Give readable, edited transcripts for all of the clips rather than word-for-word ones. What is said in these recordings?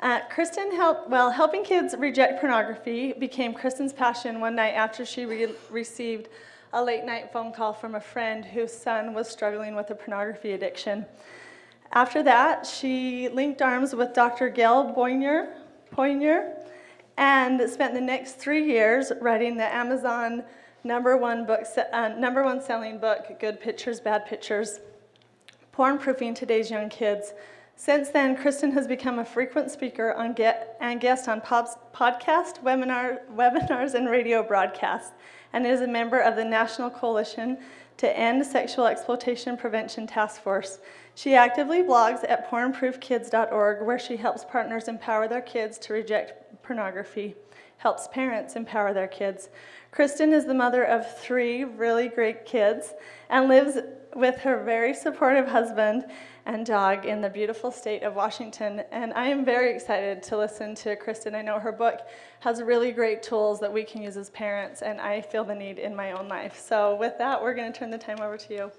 Helping kids reject pornography became Kristen's passion one night after she received a late-night phone call from a friend whose son was struggling with a pornography addiction. After that, she linked arms with Dr. Gail Poinier and spent the next 3 years writing the Amazon number one selling book, Good Pictures, Bad Pictures, Porn-Proofing Today's Young Kids. Since then, Kristen has become a frequent speaker and guest on podcasts, webinars, and radio broadcasts, and is a member of the National Coalition to End Sexual Exploitation Prevention Task Force. She actively blogs at pornproofkids.org, where she helps partners empower their kids to reject pornography, helps parents empower their kids. Kristen is the mother of 3 really great kids and lives with her very supportive husband and dog in the beautiful state of Washington. And I am very excited to listen to Kristen. I know her book has really great tools that we can use as parents, and I feel the need in my own life. So with that, we're going to turn the time over to you.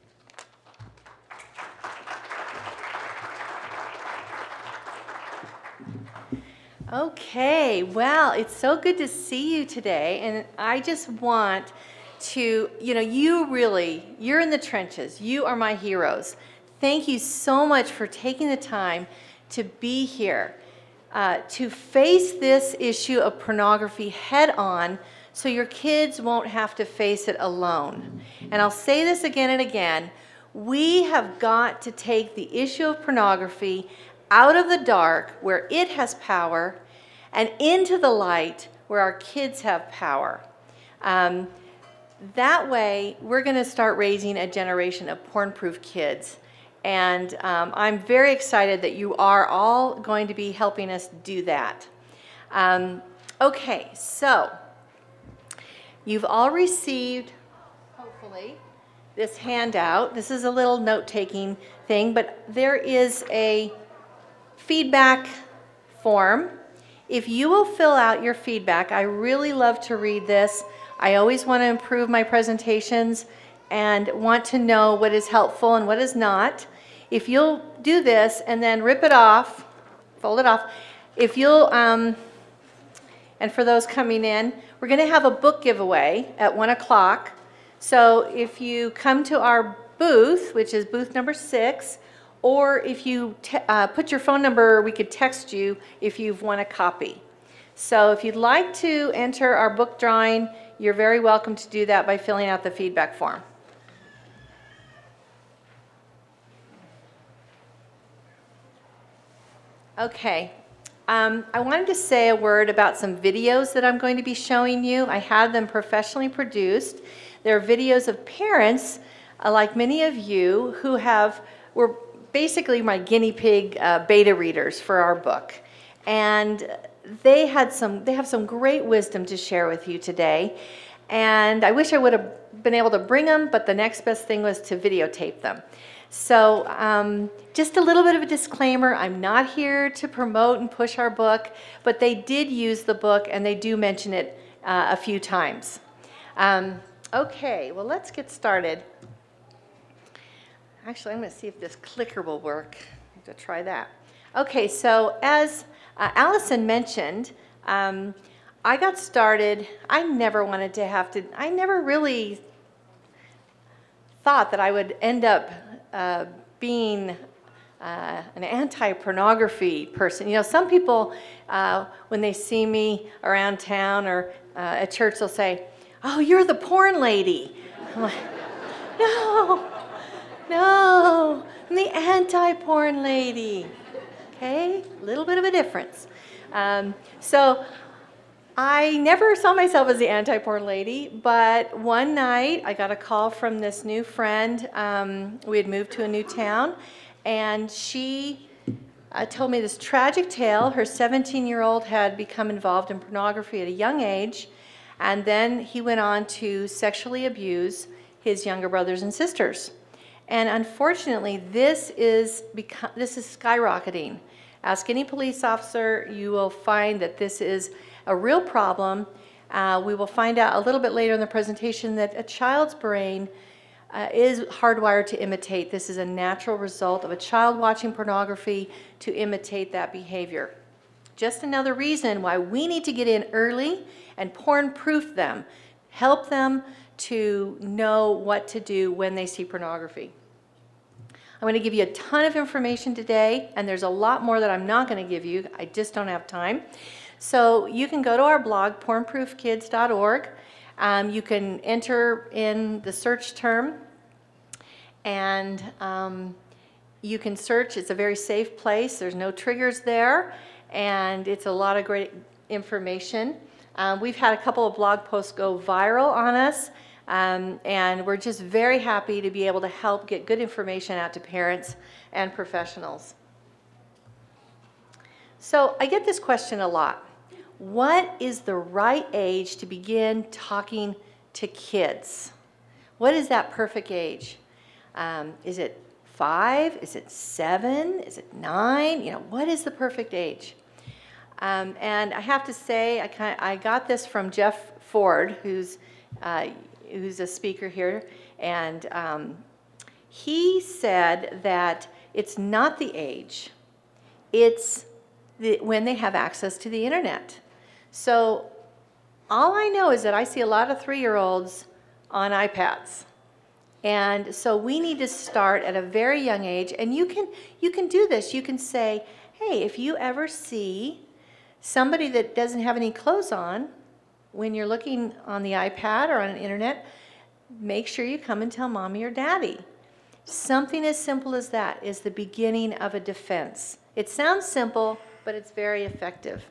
Okay, well, it's so good to see you today, and I just want to, you're in the trenches. You are my heroes. Thank you so much for taking the time to be here, to face this issue of pornography head on so your kids won't have to face it alone. And I'll say this again and again, we have got to take the issue of pornography out of the dark where it has power and into the light where our kids have power. That way, we're going to start raising a generation of porn-proof kids. And I'm very excited that you are all going to be helping us do that. Okay, so you've all received, hopefully, this handout. This is a little note-taking thing, but there is a feedback form. If you will fill out your feedback, I really love to read this. I always want to improve my presentations and want to know what is helpful and what is not. If you'll do this and then rip it off, fold it off, if you'll, and for those coming in, we're going to have a book giveaway at 1 o'clock. So if you come to our booth, which is booth number 6, or if you put your phone number, we could text you if you've won a copy. So if you'd like to enter our book drawing, you're very welcome to do that by filling out the feedback form. Okay, I wanted to say a word about some videos that I'm going to be showing you. I had them professionally produced. They're videos of parents, like many of you, who were basically my guinea pig beta readers for our book. And they have some great wisdom to share with you today. And I wish I would have been able to bring them, but the next best thing was to videotape them. So just a little bit of a disclaimer, I'm not here to promote and push our book, but they did use the book and they do mention it a few times. Okay, well, let's get started. Actually, I'm going to see if this clicker will work. I have to try that. Okay, so as Allison mentioned, I got started. I never really thought that I would end up being an anti-pornography person. You know, some people, when they see me around town or at church, they'll say, "Oh, you're the porn lady." I'm like, no, I'm the anti-porn lady. Okay, a little bit of a difference. So I never saw myself as the anti-porn lady, but one night I got a call from this new friend. We had moved to a new town, and she told me this tragic tale. Her 17-year-old had become involved in pornography at a young age, and then he went on to sexually abuse his younger brothers and sisters. And unfortunately, this is skyrocketing. Ask any police officer, you will find that this is a real problem. We will find out a little bit later in the presentation that a child's brain is hardwired to imitate. This is a natural result of a child watching pornography to imitate that behavior. just another reason why we need to get in early and porn-proof them, help them to know what to do when they see pornography. I'm going to give you a ton of information today, and there's a lot more that I'm not going to give you. I just don't have time. So you can go to our blog, pornproofkids.org. You can enter in the search term, and you can search. It's a very safe place. There's no triggers there, and it's a lot of great information. We've had a couple of blog posts go viral on us, and we're just very happy to be able to help get good information out to parents and professionals. So I get this question a lot. What is the right age to begin talking to kids? What is that perfect age? Is it 5? Is it 7? Is it 9? What is the perfect age? And I have to say, I got this from Jeff Ford, who's a speaker here, and he said that it's not the age, it's when they have access to the internet. So all I know is that I see a lot of 3-year-olds on iPads. And so we need to start at a very young age, and you can do this. You can say, hey, if you ever see somebody that doesn't have any clothes on when you're looking on the iPad or on the internet, make sure you come and tell mommy or daddy. Something as simple as that is the beginning of a defense. It sounds simple, but it's very effective.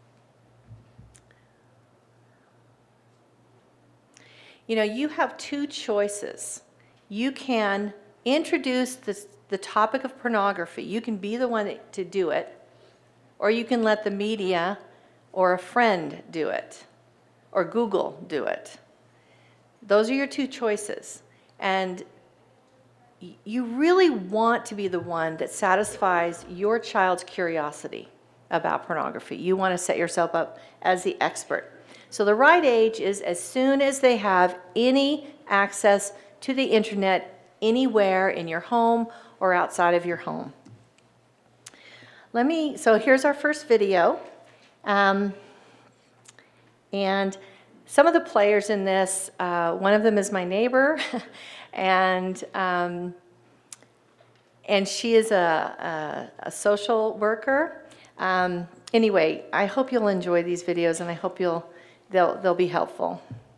You have 2 choices. You can introduce the topic of pornography. You can be the one to do it, or you can let the media or a friend do it, or Google do it. Those are your 2 choices. And you really want to be the one that satisfies your child's curiosity about pornography. You want to set yourself up as the expert. So the right age is as soon as they have any access to the internet anywhere in your home or outside of your home. So here's our first video. And some of the players in this, one of them is my neighbor, and she is a social worker. Anyway, I hope you'll enjoy these videos, and I hope they'll be helpful.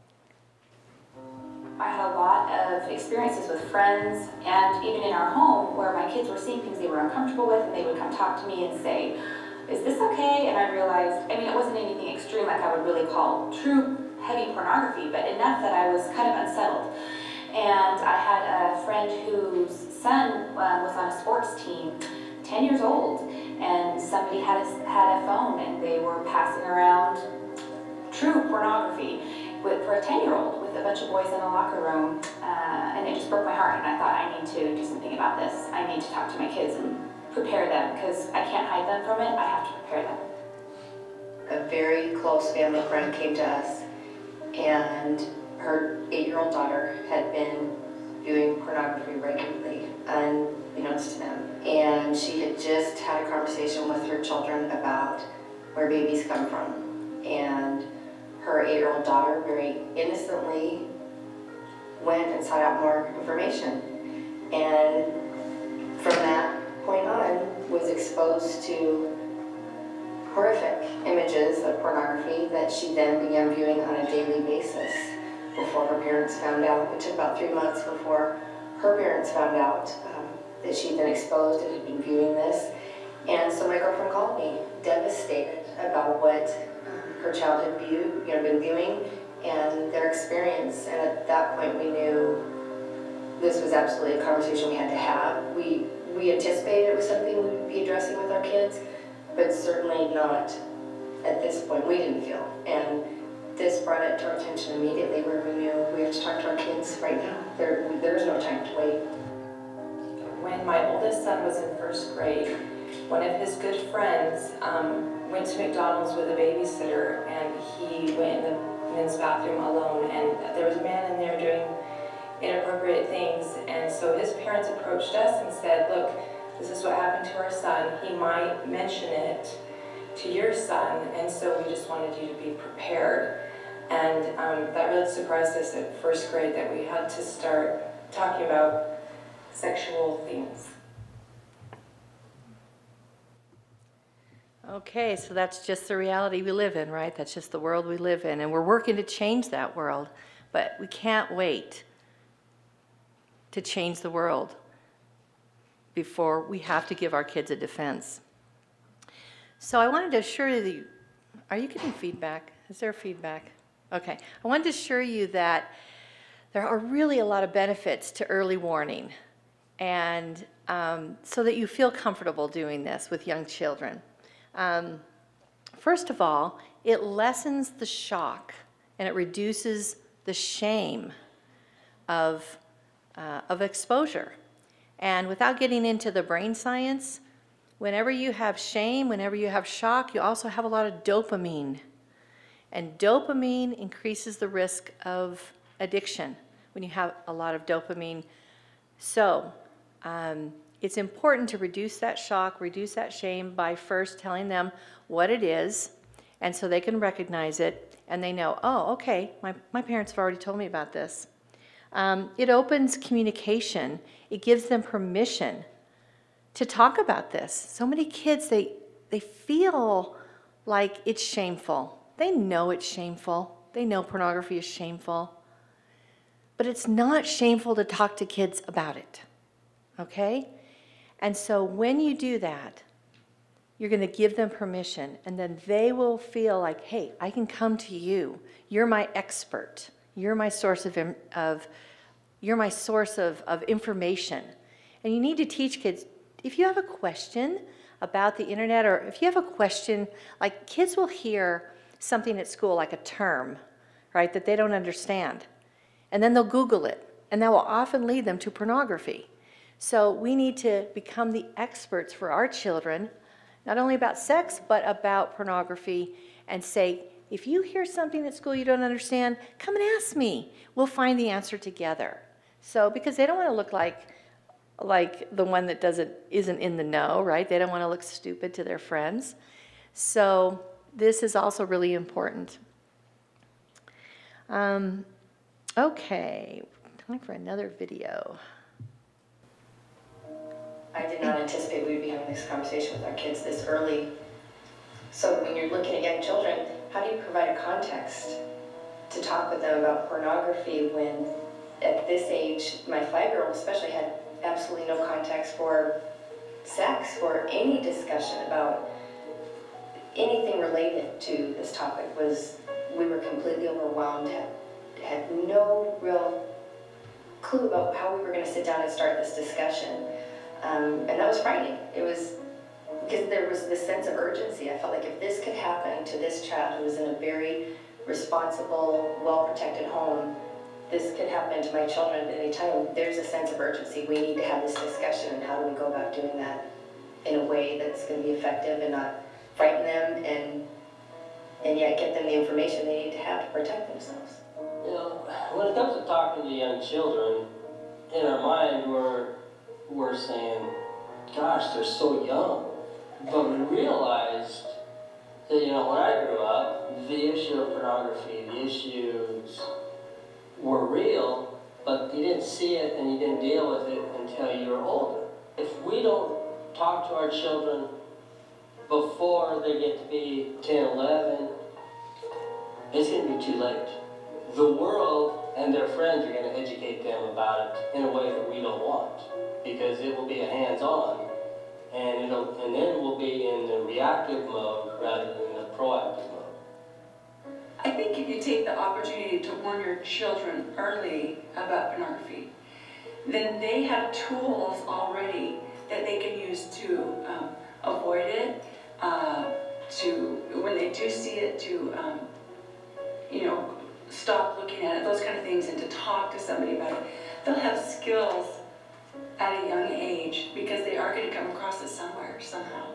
I had a lot of experiences with friends and even in our home where my kids were seeing things they were uncomfortable with, and they would come talk to me and say, is this okay? And I realized, it wasn't anything extreme like I would really call true heavy pornography, but enough that I was kind of unsettled. And I had a friend whose son was on a sports team, 10 years old, and somebody had a phone, and they were passing around true pornography for a 10-year-old with a bunch of boys in a locker room, and it just broke my heart, and I thought, I need to do something about this. I need to talk to my kids and prepare them, because I can't hide them from it. I have to prepare them. A very close family friend came to us, and her 8-year-old daughter had been viewing pornography regularly, unbeknownst to them. And she had just had a conversation with her children about where babies come from. And her 8-year-old daughter very innocently went and sought out more information. And from that point on, was exposed to horrific images of pornography that she then began viewing on a daily basis before her parents found out. It took about 3 months before her parents found out that she'd been exposed and had been viewing this. And so my girlfriend called me, devastated about what her child had been viewing and their experience. And at that point we knew this was absolutely a conversation we had to have. We anticipated it was something we would be addressing with our kids, but certainly not at this point. We didn't feel. And this brought it to our attention immediately, where we knew we have to talk to our kids right now. There's no time to wait. When my oldest son was in first grade, one of his good friends went to McDonald's with a babysitter, and he went in the men's bathroom alone, and there was a man in there doing inappropriate things. And so his parents approached us and said, look, this is what happened to our son. He might mention it to to your son, and so we just wanted you to be prepared. And that really surprised us at first grade that we had to start talking about sexual themes. Okay, so that's just the reality we live in, right? That's just the world we live in, and we're working to change that world, but we can't wait to change the world before we have to give our kids a defense. So I wanted to assure you, are you getting feedback? Is there feedback? Okay, I wanted to assure you that there are really a lot of benefits to early warning, and so that you feel comfortable doing this with young children. First of all, it lessens the shock and it reduces the shame of exposure. And without getting into the brain science, whenever you have shame, whenever you have shock, you also have a lot of dopamine. And dopamine increases the risk of addiction when you have a lot of dopamine. So it's important to reduce that shock, reduce that shame by first telling them what it is, and so they can recognize it, and they know, oh, okay, my parents have already told me about this. It opens communication. It gives them permission to talk about this. So many kids, they feel like it's shameful. They know it's shameful. They know pornography is shameful. But it's not shameful to talk to kids about it, okay? And so when you do that, you're going to give them permission, and then they will feel like, hey, I can come to you. You're my expert. You're my source of information. And you need to teach kids, if you have a question about the internet, or if you have a question, like kids will hear something at school, like a term, right, that they don't understand. And then they'll Google it, and that will often lead them to pornography. So we need to become the experts for our children, not only about sex, but about pornography, and say, if you hear something at school you don't understand, come and ask me. We'll find the answer together. So, because they don't want to look like the one that isn't in the know, right? They don't want to look stupid to their friends. So this is also really important. Okay, time for another video. I did not anticipate we'd be having this conversation with our kids this early. So when you're looking at young children, how do you provide a context to talk with them about pornography when at this age, my 5-year-old especially had absolutely no context for sex or any discussion about anything related to this topic. We were completely overwhelmed, had no real clue about how we were going to sit down and start this discussion. And that was frightening. It was because there was this sense of urgency. I felt like if this could happen to this child who was in a very responsible, well-protected home, this could happen to my children at any time. There's a sense of urgency. We need to have this discussion, and how do we go about doing that in a way that's going to be effective and not frighten them and yet get them the information they need to have to protect themselves. You know, when it comes to talking to young children, in our mind we're saying, gosh, they're so young. But we realized that, you know, when I grew up, the issue of pornography, the issues were real, but you didn't see it and you didn't deal with it until you were older. If we don't talk to our children before they get to be 10, 11, it's going to be too late. The world and their friends are going to educate them about it in a way that we don't want, because it will be a hands-on, and then we'll be in the reactive mode rather than the proactive mode. I think if you take the opportunity to warn your children early about pornography, then they have tools already that they can use to avoid it, to, when they do see it, to, stop looking at it, those kind of things, and to talk to somebody about it. They'll have skills at a young age because they are going to come across it somewhere, somehow.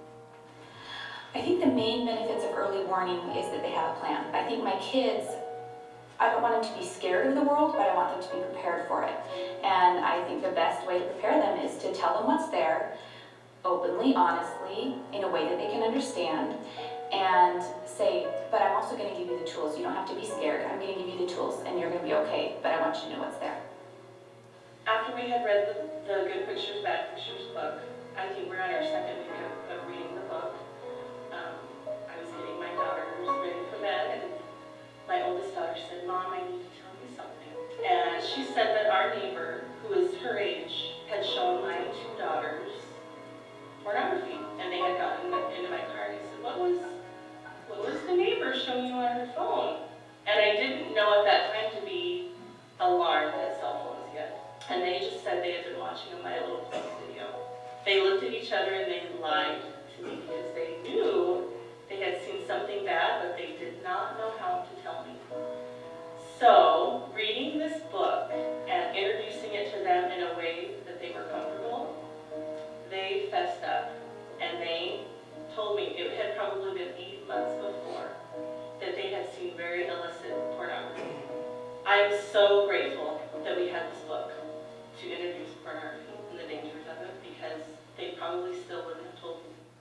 I think the main benefits of early warning is that they have a plan. I think my kids, I don't want them to be scared of the world, but I want them to be prepared for it. And I think the best way to prepare them is to tell them what's there, openly, honestly, in a way that they can understand, and say, but I'm also going to give you the tools. You don't have to be scared. I'm going to give you the tools, and you're going to be okay, but I want you to know what's there. After we had read the Good Pictures, Bad Pictures book, I think we're on our second week of reading the book. I was getting my daughters ready for bed, and my oldest daughter said, Mom, I need to tell you something. And she said that our neighbor, who is her age, had shown my two daughters pornography, and they had gotten into my car. And I said, what was the neighbor showing you on her phone? And I didn't know at that time to be alarmed at cell phones yet. And they just said they had been watching a My Little Pony video. They looked at each other and they lied to me because they knew they had seen something bad, but they did not know how to tell me. So, reading this book and introducing it to them in a way that they were comfortable, they fessed up. And they told me, it had probably been 8 months before, that they had seen very illicit pornography. I am so grateful that we had this book to introduce pornography and the dangers of it, because they probably still wouldn't have told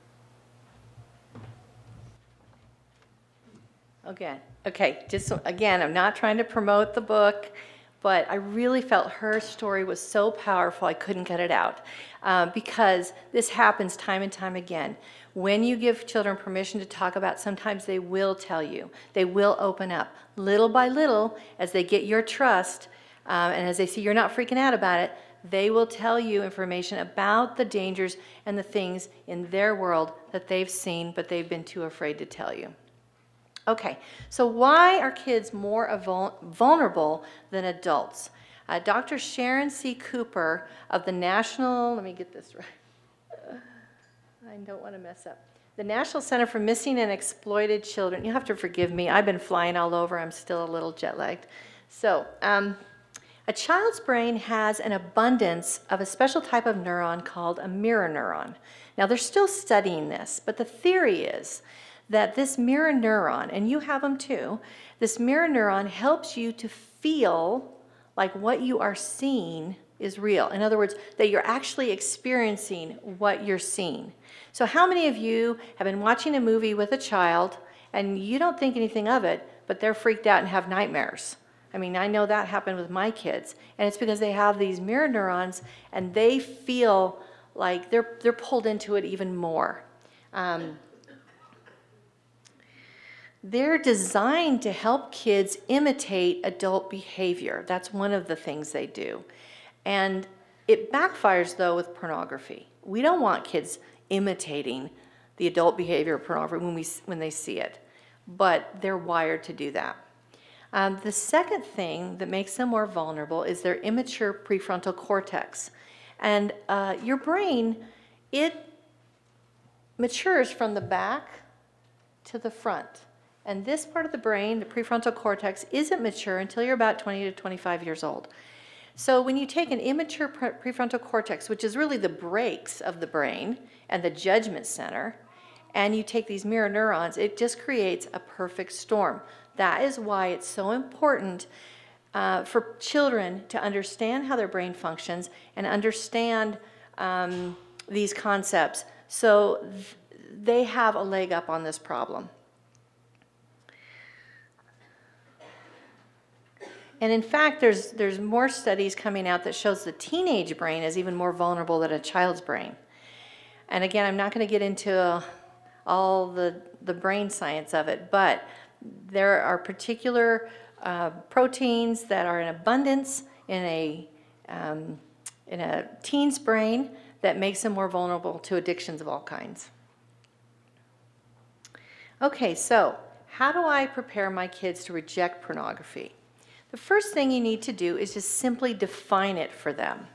me. Okay, just so, again, I'm not trying to promote the book, but I really felt her story was so powerful I couldn't cut it out, because this happens time and time again. When you give children permission to talk about, sometimes they will tell you. They will open up. Little by little, as they get your trust, and as they see you're not freaking out about it, they will tell you information about the dangers and the things in their world that they've seen, but they've been too afraid to tell you. Okay, so why are kids more vulnerable than adults? Dr. Sharon C. Cooper of the National, let me get this right. I don't want to mess up. The National Center for Missing and Exploited Children. You have to forgive me. I've been flying all over. I'm still a little jet lagged. So, a child's brain has an abundance of a special type of neuron called a mirror neuron. Now, they're still studying this, but the theory is that this mirror neuron, and you have them too, this mirror neuron helps you to feel like what you are seeing is real. In other words, that you're actually experiencing what you're seeing. So how many of you have been watching a movie with a child and you don't think anything of it, but they're freaked out and have nightmares? I mean, I know that happened with my kids, and it's because they have these mirror neurons and they feel like they're pulled into it even more. They're designed to help kids imitate adult behavior. That's one of the things they do. And it backfires, though, with pornography. We don't want kids imitating the adult behavior of pornography when they see it, but they're wired to do that. The second thing that makes them more vulnerable is their immature prefrontal cortex. And your brain, it matures from the back to the front. And this part of the brain, the prefrontal cortex, isn't mature until you're about 20 to 25 years old. So when you take an immature prefrontal cortex, which is really the brakes of the brain and the judgment center, and you take these mirror neurons, it just creates a perfect storm. That is why it's so important for children to understand how their brain functions and understand these concepts, so they have a leg up on this problem. And in fact, there's more studies coming out that shows the teenage brain is even more vulnerable than a child's brain. And again, I'm not going to get into all the brain science of it, but there are particular proteins that are in abundance in a teen's brain that makes them more vulnerable to addictions of all kinds. Okay, so how do I prepare my kids to reject pornography? The first thing you need to do is just simply define it for them.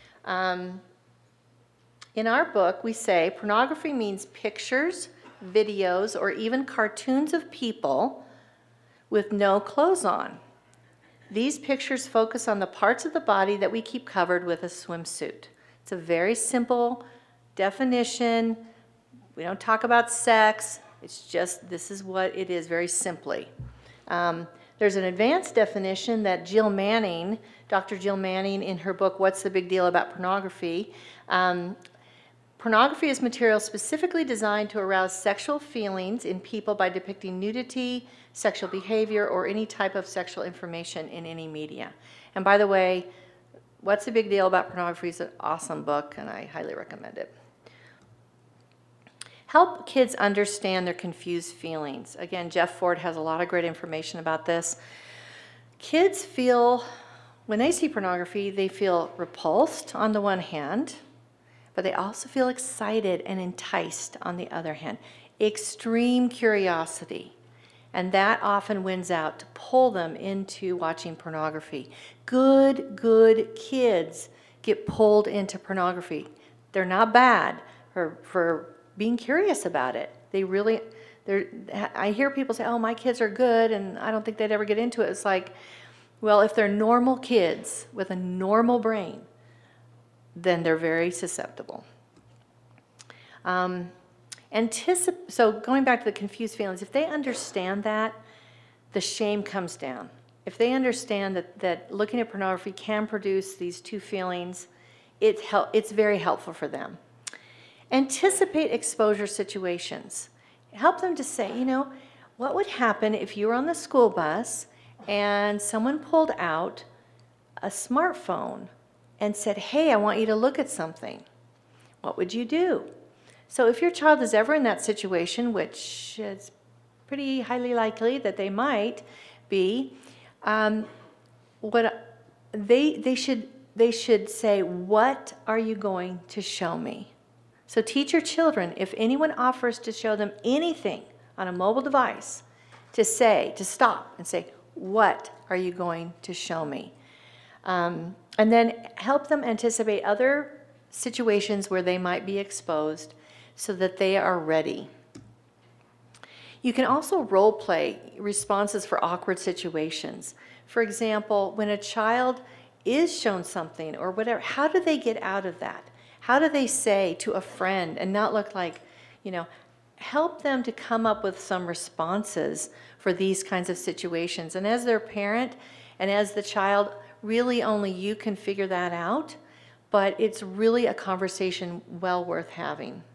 In our book, we say pornography means pictures, videos, or even cartoons of people with no clothes on. These pictures focus on the parts of the body that we keep covered with a swimsuit. It's a very simple definition. We don't talk about sex. It's just, this is what it is, very simply. There's an advanced definition that Jill Manning, Dr. Jill Manning, in her book, What's the Big Deal About Pornography, Pornography is material specifically designed to arouse sexual feelings in people by depicting nudity, sexual behavior, or any type of sexual information in any media. And by the way, What's the Big Deal About Pornography is an awesome book, and I highly recommend it. Help kids understand their confused feelings. Again, Jeff Ford has a lot of great information about this. Kids feel, when they see pornography, they feel repulsed on the one hand, but they also feel excited and enticed on the other hand. Extreme curiosity. And that often wins out to pull them into watching pornography. Good kids get pulled into pornography. They're not bad for being curious about it. I hear people say, oh, my kids are good, and I don't think they'd ever get into it. It's like, well, if they're normal kids with a normal brain, then they're very susceptible. So going back to the confused feelings, if they understand that, the shame comes down. If they understand that looking at pornography can produce these two feelings, it's very helpful for them. Anticipate exposure situations. Help them to say, what would happen if you were on the school bus and someone pulled out a smartphone and said, hey, I want you to look at something. What would you do? So if your child is ever in that situation, which is pretty highly likely that they might be, they should say, what are you going to show me? So teach your children, if anyone offers to show them anything on a mobile device, to stop and say, what are you going to show me? And then help them anticipate other situations where they might be exposed so that they are ready. You can also role play responses for awkward situations. For example, when a child is shown something or whatever, how do they get out of that? How do they say to a friend and not look like, help them to come up with some responses for these kinds of situations. And as their parent and as the child, really only you can figure that out, but it's really a conversation well worth having.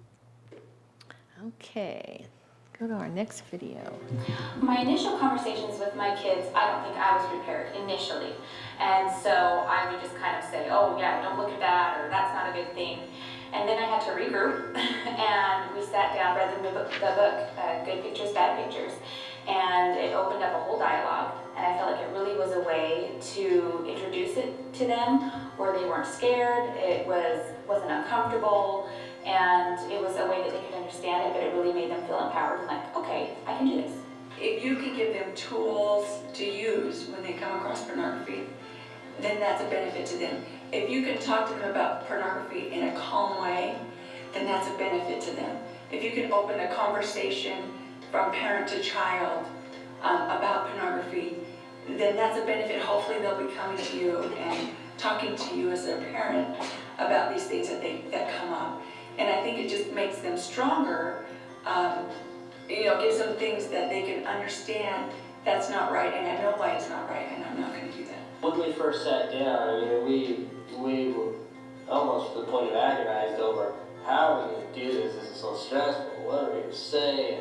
Okay, go to our next video. My initial conversations with my kids, I don't think I was prepared initially. And so I would just kind of say, oh yeah, don't look at that, or that's not a good thing. And then I had to regroup, and we sat down, read the book, Good Pictures, Bad Pictures, and it opened up a whole dialogue, and I felt like it really was a way to introduce it to them where they weren't scared, it wasn't uncomfortable, and it was a way that they could understand it, but it really made them feel empowered and like, okay, I can do this. If you can give them tools to use when they come across pornography, then that's a benefit to them. If you can talk to them about pornography in a calm way, then that's a benefit to them. If you can open a conversation from parent to child about pornography, then that's a benefit. Hopefully they'll be coming to you and talking to you as their parent about these things that come up. And I think it just makes them stronger, gives them things that they can understand that's not right, and I know why it's not right, and I'm not going to do that. When we first sat down, we were almost to the point of agonized over how are we going to do this? This is so stressful. What are we going to say?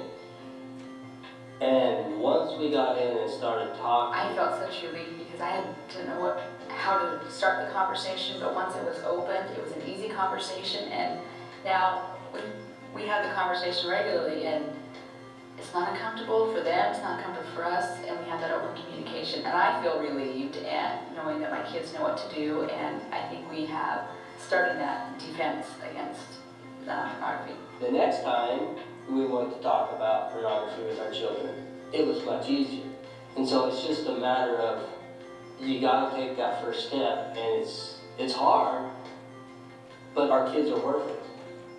And once we got in and started talking, I felt such relief because I didn't know how to start the conversation, but once it was opened, it was an easy conversation, and now we have the conversation regularly, and it's not uncomfortable for them, it's not uncomfortable for us, and we have that open communication. And I feel relieved and knowing that my kids know what to do, and I think we have started that defense against pornography. The next time we wanted to talk about pornography with our children, it was much easier. And so it's just a matter of, you gotta take that first step, and it's hard, but our kids are worth it.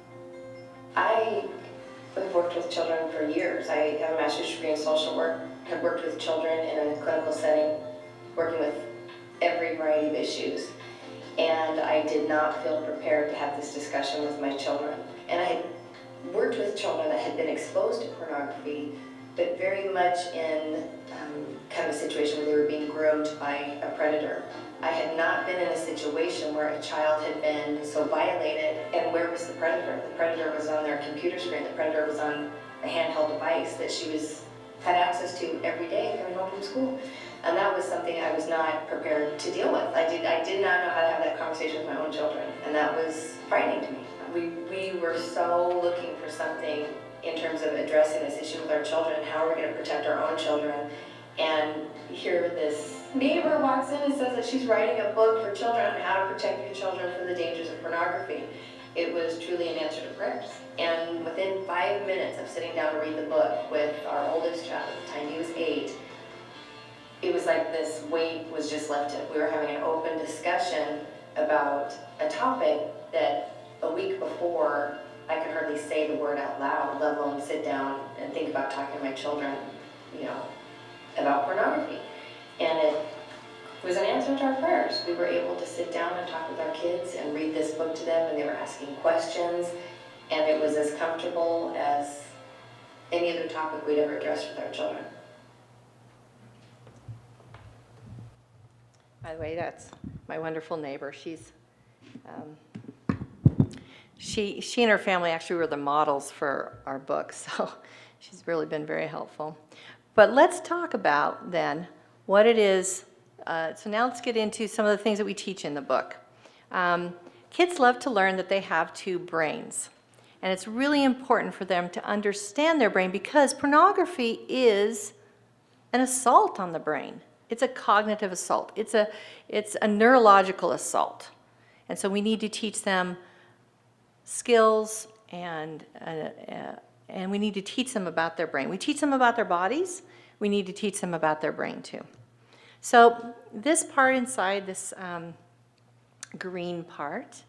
I've worked with children for years. I have a master's degree in social work, have worked with children in a clinical setting, working with every variety of issues. And I did not feel prepared to have this discussion with my children. And I had worked with children that had been exposed to pornography but very much in kind of a situation where they were being groomed by a predator. I had not been in a situation where a child had been so violated, and where was the predator? The predator was on their computer screen. The predator was on a handheld device that she had access to every day coming home from school. And that was something I was not prepared to deal with. I did not know how to have that conversation with my own children, and that was frightening to me. We were so looking for something in terms of addressing this issue with our children. How are we going to protect our own children? And here this neighbor walks in and says that she's writing a book for children on how to protect your children from the dangers of pornography. It was truly an answer to prayers. And within 5 minutes of sitting down to read the book with our oldest child, at the time he was 8, it was like this weight was just lifted. We were having an open discussion about a topic that a week before I could hardly say the word out loud, let alone sit down and think about talking to my children, about pornography. And it was an answer to our prayers. We were able to sit down and talk with our kids and read this book to them, and they were asking questions, and it was as comfortable as any other topic we'd ever addressed with our children. By the way, that's my wonderful neighbor. She and her family actually were the models for our book, so she's really been very helpful. But let's talk about then what it is. So now let's get into some of the things that we teach in the book. Kids love to learn that they have two brains, and it's really important for them to understand their brain because pornography is an assault on the brain. It's a cognitive assault. It's a neurological assault. And so we need to teach them skills and we need to teach them about their brain. We teach them about their bodies. We need to teach them about their brain too. So this part inside, this green part,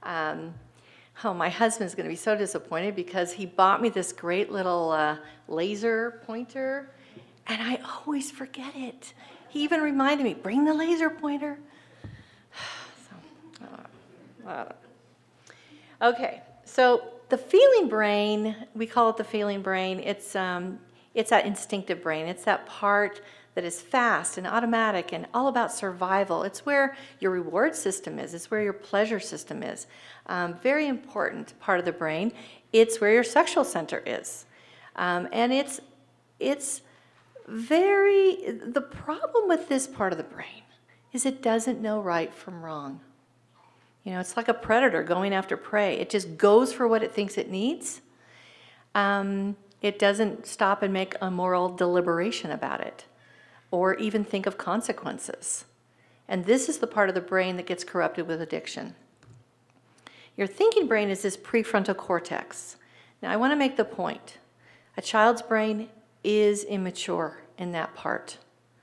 my husband's going to be so disappointed because he bought me this great little laser pointer, and I always forget it. He even reminded me, bring the laser pointer. Okay, so the feeling brain, we call it the feeling brain. It's that instinctive brain. It's that part that is fast and automatic and all about survival. It's where your reward system is. It's where your pleasure system is. Very important part of the brain. It's where your sexual center is. And the problem with this part of the brain is it doesn't know right from wrong. It's like a predator going after prey. It just goes for what it thinks it needs. It doesn't stop and make a moral deliberation about it or even think of consequences. And this is the part of the brain that gets corrupted with addiction. Your thinking brain is this prefrontal cortex. Now, I want to make the point. A child's brain is immature in that part.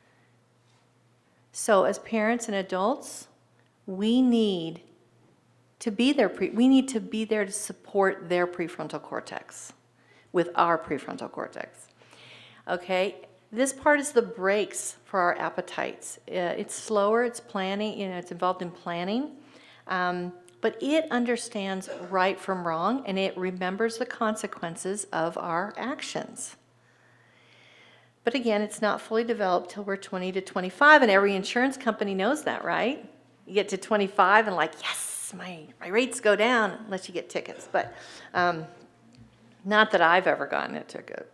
So as parents and adults, we need to be there. We need to be there to support their prefrontal cortex with our prefrontal cortex. Okay, this part is the brakes for our appetites. It's slower. It's planning. It's involved in planning, but it understands right from wrong, and it remembers the consequences of our actions. But again, it's not fully developed till we're 20 to 25, and every insurance company knows that, right? You get to 25 and yes, my rates go down unless you get tickets. But not that I've ever gotten a ticket.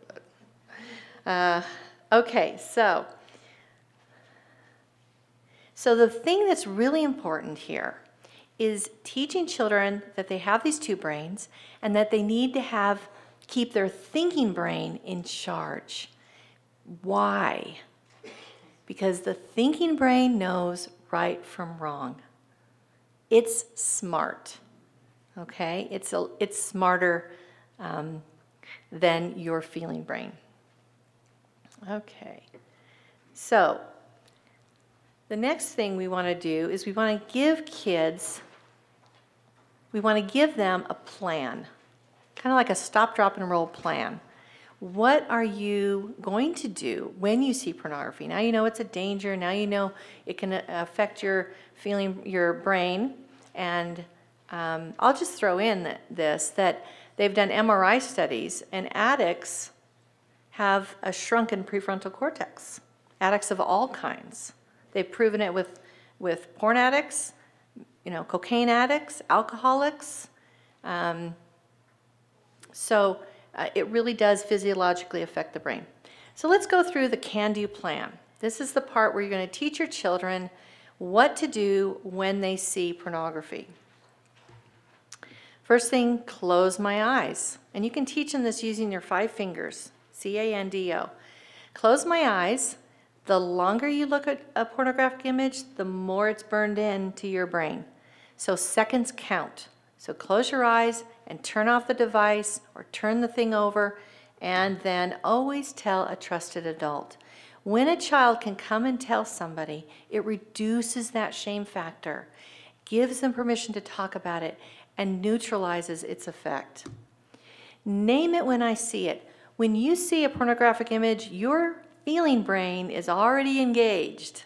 Okay, so the thing that's really important here is teaching children that they have these two brains and that they need to keep their thinking brain in charge. Why? Because the thinking brain knows right from wrong. It's smart, okay? It's smarter than your feeling brain. Okay, so the next thing we want to do is we want to give them a plan, kind of like a stop, drop, and roll plan. What are you going to do when you see pornography? Now you know it's a danger. Now you know it can affect your brain. And I'll just throw in that they've done MRI studies, and addicts have a shrunken prefrontal cortex. Addicts of all kinds. They've proven it with porn addicts, cocaine addicts, alcoholics. So it really does physiologically affect the brain. So let's go through the can-do plan. This is the part where you're going to teach your children what to do when they see pornography. First thing, close my eyes. And you can teach them this using your 5 fingers, C-A-N-D-O. Close my eyes. The longer you look at a pornographic image, the more it's burned into your brain. So seconds count. So close your eyes and turn off the device or turn the thing over, and then always tell a trusted adult. When a child can come and tell somebody, it reduces that shame factor, gives them permission to talk about it, and neutralizes its effect. Name it when I see it. When you see a pornographic image, your feeling brain is already engaged.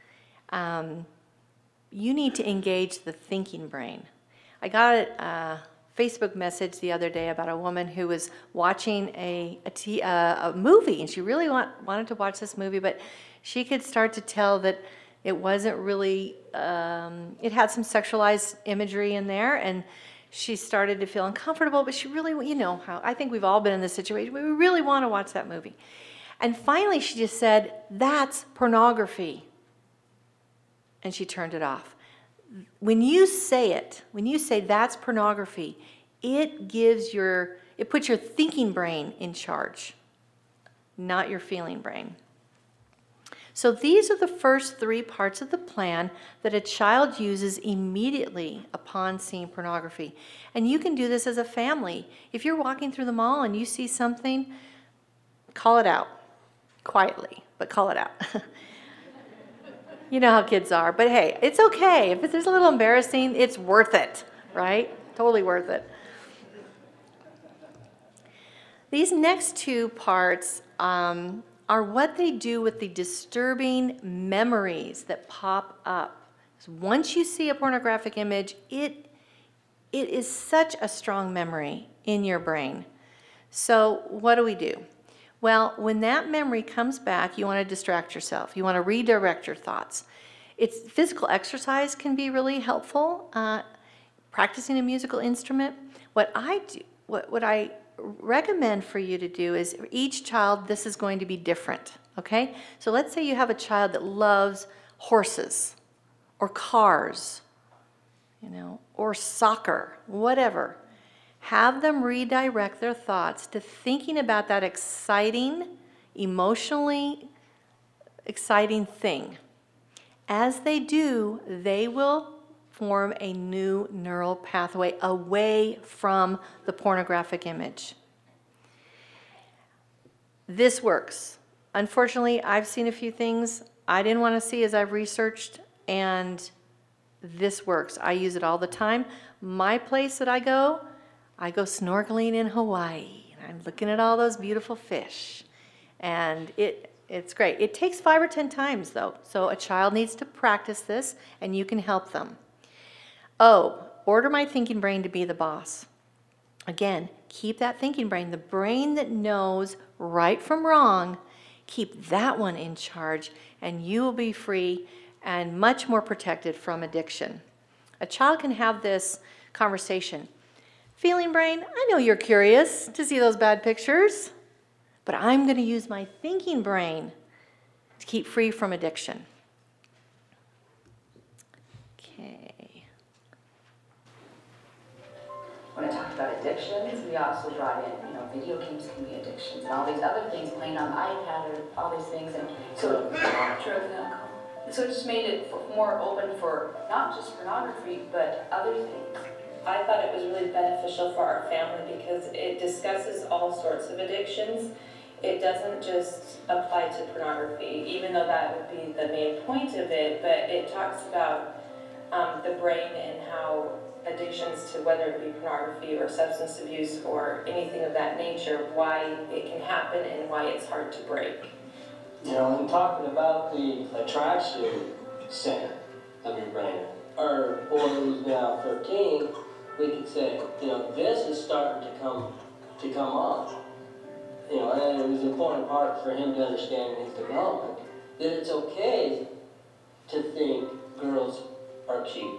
You need to engage the thinking brain. I got a Facebook message the other day about a woman who was watching a movie, and she really wanted to watch this movie, but she could start to tell that it wasn't really, it had some sexualized imagery in there, and she started to feel uncomfortable, but she really, how, I think we've all been in this situation, we really want to watch that movie. And finally she just said, "That's pornography." And she turned it off. When you say that's pornography, it puts your thinking brain in charge, not your feeling brain. So these are the first 3 parts of the plan that a child uses immediately upon seeing pornography. And you can do this as a family. If you're walking through the mall and you see something, call it out. Quietly, but call it out. You know how kids are. But hey, it's okay. If it's a little embarrassing, it's worth it, right? Totally worth it. These next 2 parts are what they do with the disturbing memories that pop up. So once you see a pornographic image, it is such a strong memory in your brain. So what do we do? Well, when that memory comes back, you want to distract yourself. You want to redirect your thoughts. Physical exercise can be really helpful. Practicing a musical instrument. What I recommend for you to do is, for each child, this is going to be different. Okay? So let's say you have a child that loves horses or cars, or soccer, whatever. Have them redirect their thoughts to thinking about that emotionally exciting thing. As they do, they will form a new neural pathway away from the pornographic image. This works. Unfortunately, I've seen a few things I didn't want to see as I've researched, and this works. I use it all the time. My place that I go snorkeling in Hawaii, and I'm looking at all those beautiful fish, and it's great. It takes 5 or 10 times, though, so a child needs to practice this, and you can help them. Order my thinking brain to be the boss. Again, keep that thinking brain, the brain that knows right from wrong, keep that one in charge, and you will be free and much more protected from addiction. A child can have this conversation. Feeling brain, I know you're curious to see those bad pictures, but I'm going to use my thinking brain to keep free from addiction. Okay. When I talked about addictions, we also brought in, video games can be addictions, and all these other things, playing on the iPad or all these things, and so drugs and alcohol. So it just made it more open for not just pornography, but other things. I thought it was really beneficial for our family because it discusses all sorts of addictions. It doesn't just apply to pornography, even though that would be the main point of it, but it talks about the brain and how addictions to whether it be pornography or substance abuse or anything of that nature, why it can happen and why it's hard to break. And talking about the attraction center of your brain, our boy who's now 13, we could say, this is starting to come on. and it was an important part for him to understand in his development that it's okay to think girls are cute.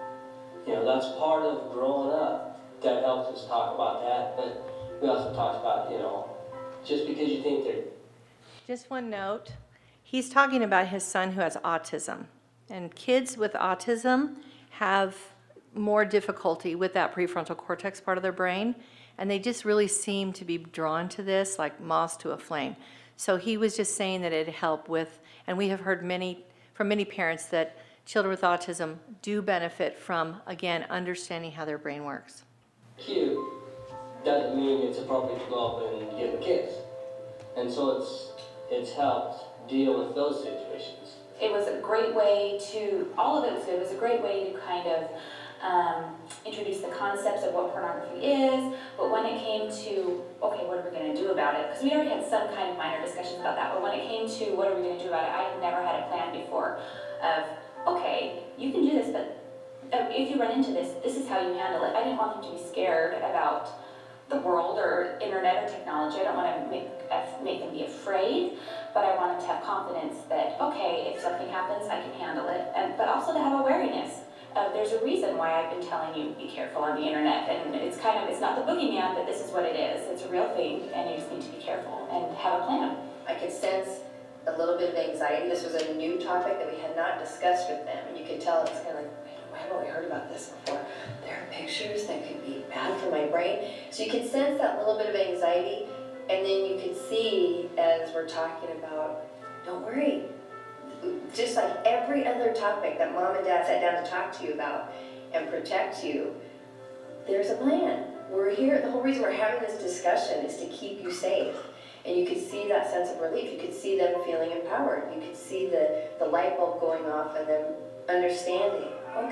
That's part of growing up. That helps us talk about that, but we also talked about, just because you think they're... Just one note. He's talking about his son who has autism. And kids with autism have more difficulty with that prefrontal cortex part of their brain. And they just really seem to be drawn to this like moths to a flame. So he was just saying that it'd help with, and we have heard from many parents that children with autism do benefit from, again, understanding how their brain works. Cute doesn't mean it's appropriate to go up and give a kiss. And so it's helped deal with those situations. It was a great way to, all of it was good, it was a great way to kind of introduce the concepts of what pornography is, but when it came to, okay, what are we going to do about it? Because we already had some kind of minor discussions about that, but when it came to what are we going to do about it, I had never had a plan before of, okay, you can do this, but if you run into this, this is how you handle it. I didn't want them to be scared about the world or internet or technology. I don't want to make them be afraid, but I want them to have confidence that, okay, if something happens, I can handle it, but also to have awareness. There's a reason why I've been telling you be careful on the internet, and it's not the boogeyman, but this is what it is. It's a real thing, and you just need to be careful and have a plan. I could sense a little bit of anxiety. This was a new topic that we had not discussed with them, and you could tell it's kind of like, why haven't we heard about this before? There are pictures that could be bad for my brain. So you could sense that little bit of anxiety, and then you could see as we're talking about, don't worry. Just like every other topic that mom and dad sat down to talk to you about and protect you, there's a plan. We're here, the whole reason we're having this discussion is to keep you safe. And you could see that sense of relief. You could see them feeling empowered. You could see the light bulb going off and them understanding,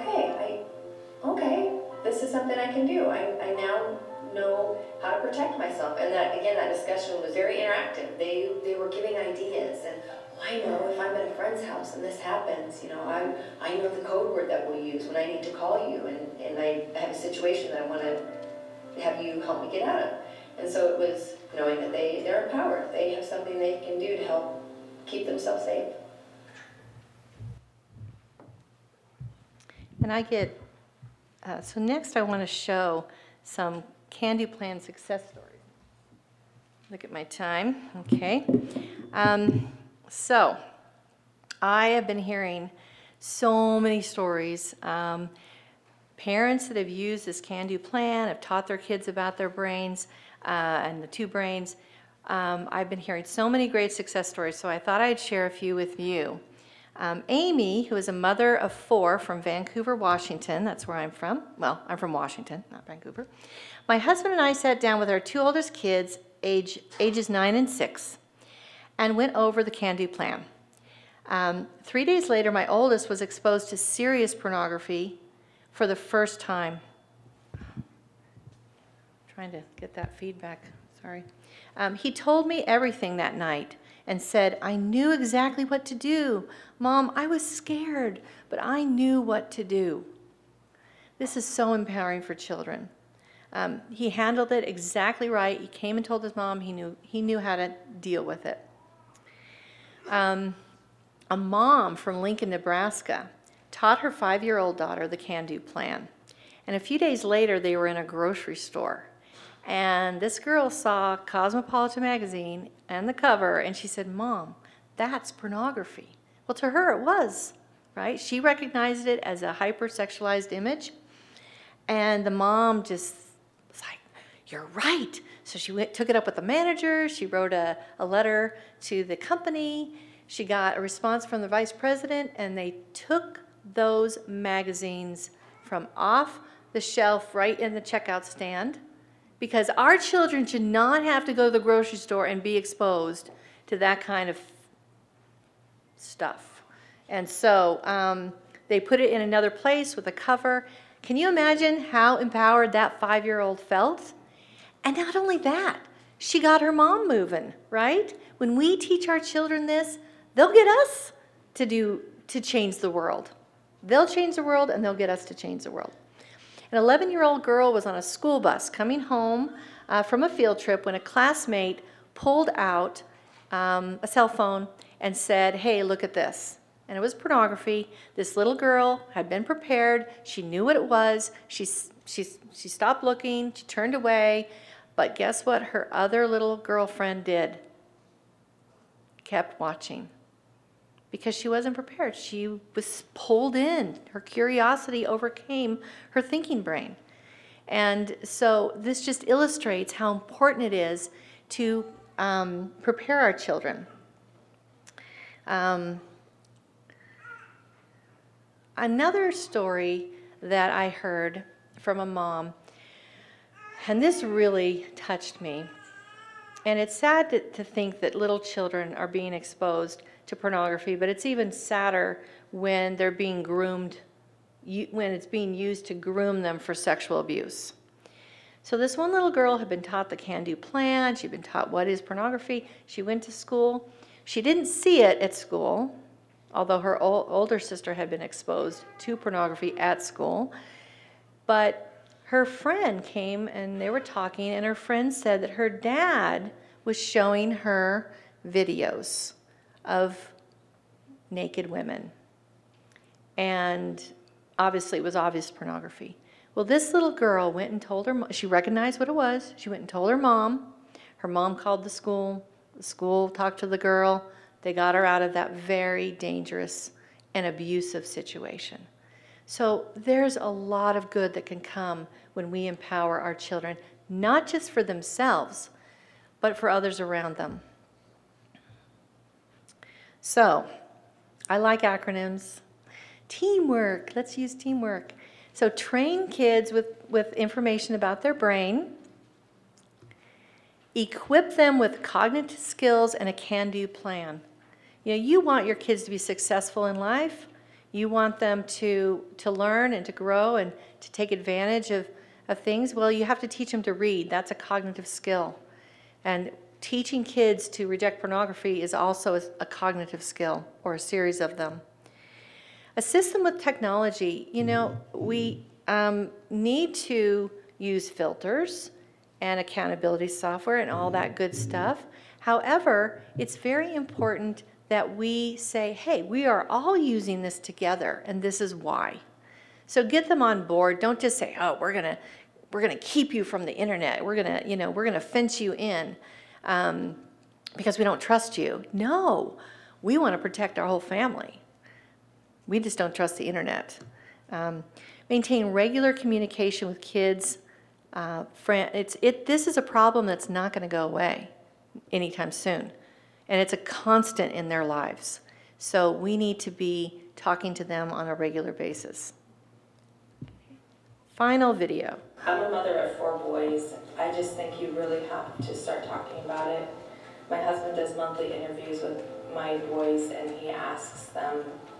okay, this is something I can do. I now know how to protect myself. And that, again, that discussion was very interactive. They were giving ideas, and I know if I'm at a friend's house and this happens, I know the code word that we'll use when I need to call you, and I have a situation that I want to have you help me get out of. And so it was knowing that they're empowered. They have something they can do to help keep themselves safe. And I get, so next I want to show some Can-Do Plan success stories. Look at my time, okay. So I have been hearing so many stories. Parents that have used this Can-Do Plan have taught their kids about their brains and the two brains. I've been hearing so many great success stories, so I thought I'd share a few with you. Amy, who is a mother of 4 from Vancouver, Washington, that's where I'm from. Well, I'm from Washington, not Vancouver. My husband and I sat down with our 2 oldest kids, ages 9 and 6, and went over the Can-Do Plan. 3 days later, my oldest was exposed to serious pornography for the first time. Trying to get that feedback, sorry. He told me everything that night and said, I knew exactly what to do. Mom, I was scared, but I knew what to do. This is so empowering for children. He handled it exactly right. He came and told his mom he knew how to deal with it. A mom from Lincoln, Nebraska, taught her 5-year-old daughter the Can-Do Plan. And a few days later, they were in a grocery store. And this girl saw Cosmopolitan magazine and the cover, and she said, Mom, that's pornography. Well, to her it was, right? She recognized it as a hypersexualized image. And the mom just was like, you're right. So she took it up with the manager. She wrote a letter to the company. She got a response from the vice president, and they took those magazines from off the shelf right in the checkout stand, because our children should not have to go to the grocery store and be exposed to that kind of stuff. And so they put it in another place with a cover. Can you imagine how empowered that 5-year-old felt? And not only that, she got her mom moving, right? When we teach our children this, they'll get us to change the world. They'll change the world, and they'll get us to change the world. An 11-year-old girl was on a school bus coming home from a field trip when a classmate pulled out a cell phone and said, hey, look at this. And it was pornography. This little girl had been prepared. She knew what it was. She stopped looking. She turned away. But guess what her other little girlfriend did? Kept watching. Because she wasn't prepared. She was pulled in. Her curiosity overcame her thinking brain. And so this just illustrates how important it is to prepare our children. Another story that I heard from a mom, and this really touched me, and it's sad to think that little children are being exposed to pornography, but it's even sadder when they're being groomed, when it's being used to groom them for sexual abuse. So this one little girl had been taught the can-do plan. She'd been taught what is pornography. She went to school. She didn't see it at school, although her older sister had been exposed to pornography at school. But her friend came and they were talking, and her friend said that her dad was showing her videos of naked women. And obviously it was obvious pornography. Well, this little girl went and told her mom. She recognized what it was. She went and told her mom. Her mom called the school. The school talked to the girl. They got her out of that very dangerous and abusive situation. So there's a lot of good that can come when we empower our children, not just for themselves, but for others around them. So I like acronyms. Teamwork. Let's use teamwork. So train kids with information about their brain. Equip them with cognitive skills and a can-do plan. You know, you want your kids to be successful in life. You want them to learn and to grow and to take advantage of things. Well, you have to teach them to read. That's a cognitive skill. And teaching kids to reject pornography is also a cognitive skill, or a series of them. Assist them with technology. You know, we need to use filters and accountability software and all that good stuff. However, it's very important that we say, hey, we are all using this together, and this is why. So get them on board. Don't just say, oh, we're gonna keep you from the internet. We're gonna fence you in because we don't trust you. No, we want to protect our whole family. We just don't trust the internet. Maintain regular communication with kids. This is a problem that's not going to go away anytime soon. And it's a constant in their lives. So we need to be talking to them on a regular basis. Final video. I'm a mother of 4 boys. I just think you really have to start talking about it. My husband does monthly interviews with my boys, and he asks them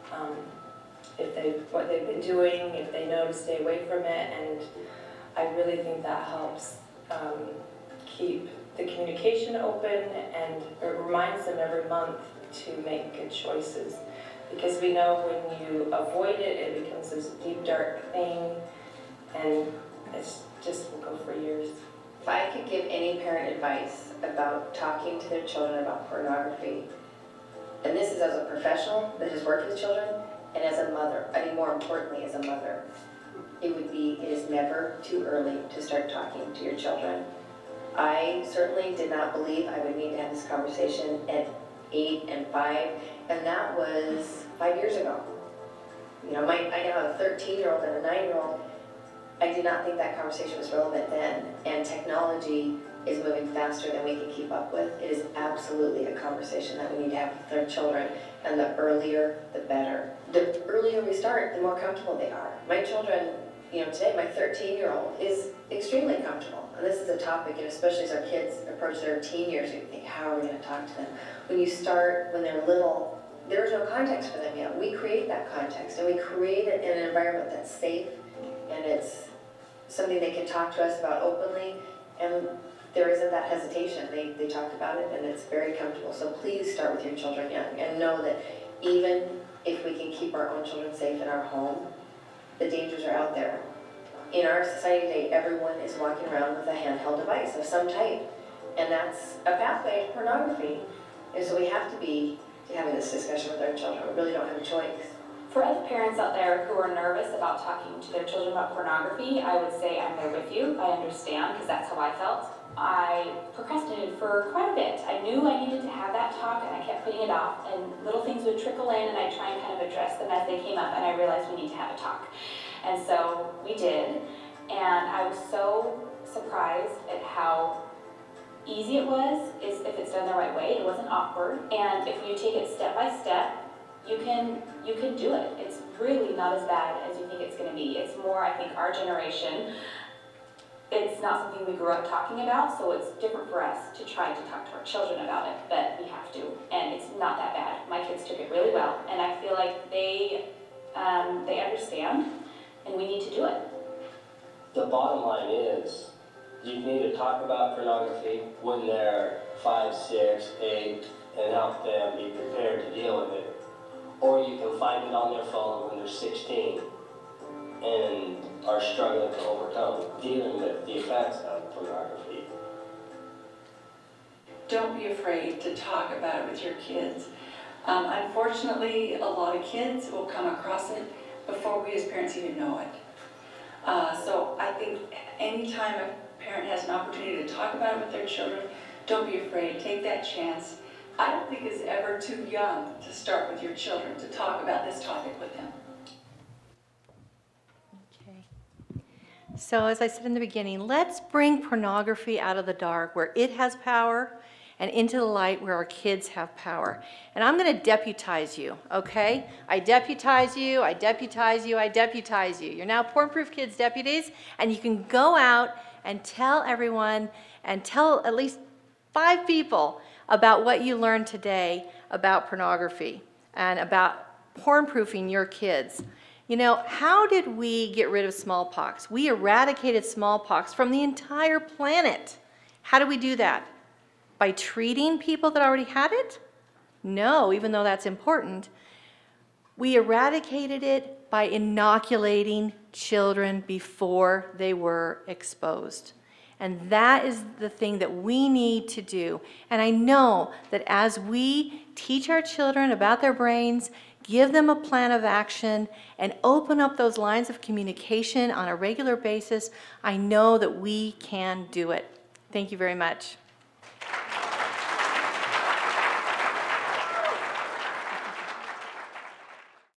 what they've been doing, if they know to stay away from it, and I really think that helps keep the communication open, and it reminds them every month to make good choices. Because we know when you avoid it, it becomes this deep, dark thing, and it's just will go for years. If I could give any parent advice about talking to their children about pornography, and this is as a professional that has worked with children, and as a mother, I think more importantly as a mother, it is never too early to start talking to your children. I certainly did not believe I would need to have this conversation at 8 and 5, and that was 5 years ago. You know, I now have a 13-year-old and a 9-year-old. I did not think that conversation was relevant then, and technology is moving faster than we can keep up with. It is absolutely a conversation that we need to have with our children, and the earlier, the better. The earlier we start, the more comfortable they are. My children, you know, today my 13-year-old is extremely comfortable, and this is a topic, and especially as our kids approach their teen years, you think, how are we going to talk to them? When you start, when they're little, there's no context for them yet. We create that context, and we create it in an environment that's safe, and it's something they can talk to us about openly, and there isn't that hesitation. They talk about it, and it's very comfortable. So please start with your children young, and know that even if we can keep our own children safe in our home, the dangers are out there. In our society today, everyone is walking around with a handheld device of some type. And that's a pathway to pornography. And so we have to be having this discussion with our children. We really don't have a choice. For other parents out there who are nervous about talking to their children about pornography, I would say I'm there with you. I understand, because that's how I felt. I procrastinated for quite a bit. I knew I needed to have that talk, and I kept putting it off, and little things would trickle in, and I'd try and kind of address them as they came up, and I realized we need to have a talk. And so we did, and I was so surprised at how easy it was, if it's done the right way. It wasn't awkward, and if you take it step by step, you can do it. It's really not as bad as you think it's going to be. It's more, I think, our generation. It's not something we grew up talking about, so it's different for us to try to talk to our children about it, but we have to, and it's not that bad. My kids took it really well, and I feel like they understand, and we need to do it. The bottom line is, you need to talk about pornography when they're 5, 6, 8, and help them be prepared to deal with it. Or you can find it on their phone when they're 16 and are struggling to overcome dealing with the effects of pornography. Don't be afraid to talk about it with your kids. Unfortunately, a lot of kids will come across it before we as parents even know it. So I think anytime a parent has an opportunity to talk about it with their children, don't be afraid, take that chance. I don't think it's ever too young to start with your children, to talk about this topic with them. Okay. So as I said in the beginning, let's bring pornography out of the dark where it has power and into the light where our kids have power. And I'm going to deputize you, okay? I deputize you, I deputize you, I deputize you. You're now Porn-Proof Kids deputies, and you can go out and tell everyone and tell at least 5 people about what you learned today about pornography and about porn-proofing your kids. You know, how did we get rid of smallpox? We eradicated smallpox from the entire planet. How did we do that? By treating people that already had it? No, even though that's important. We eradicated it by inoculating children before they were exposed. And that is the thing that we need to do. And I know that as we teach our children about their brains, give them a plan of action, and open up those lines of communication on a regular basis, I know that we can do it. Thank you very much.